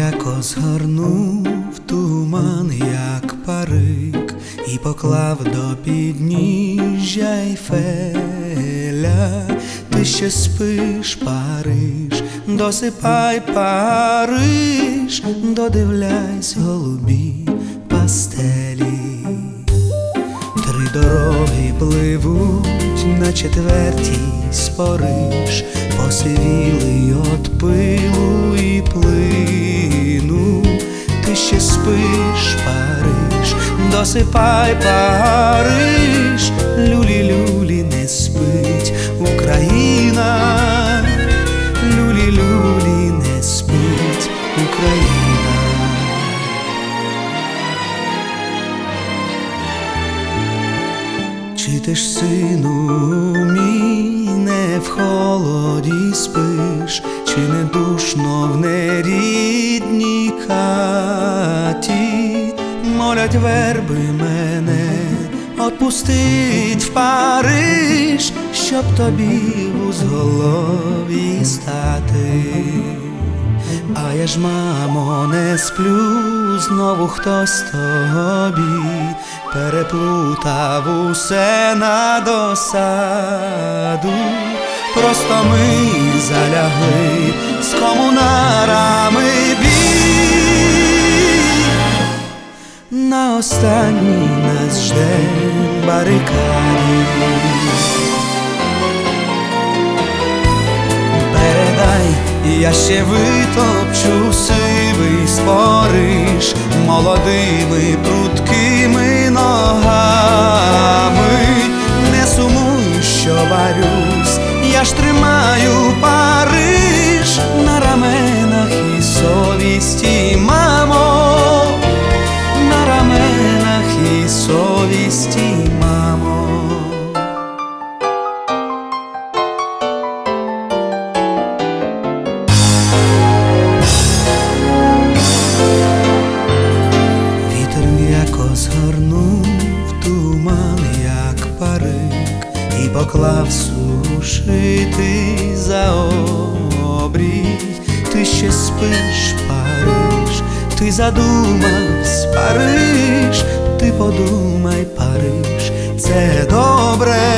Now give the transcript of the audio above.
м'яко згорнув туман, як парик, і поклав до підніжжя Ейфеля. Ти ще спиш, Париж, досипай, Париж, додивляйсь голубі пастелі. Три дороги пливуть на четвертій Париж, посивілий от пилу і плину. Ти ще спиш, Париж, досипай, Париж, люлі-люлі не спить Україна, люлі-люлі не спить Україна. Чи ти ж, сину мій, не в холоді спиш, чи не душно в нерідній хаті? Молять верби мене отпустить в Париж, щоб тобі в узголов'ї стати. А я ж, мамо, не сплю, знову хтось тобі переплутав усе на досаду. Просто ми залягли з комунарами бій, на останній нас жде барикаді. Передай, я ще витопчу сивий Париж молодими прудкими ногами. Не сумуй, що варюсь, я ж тримаю Париж на раменах і совісті, мамо, на раменах і совісті, мамо. Згорнув туман, як парик, і поклав сушити за обрій. Ти ще спиш, Париж, ти задумавсь, Париж, ти подумай, Париж, це добре.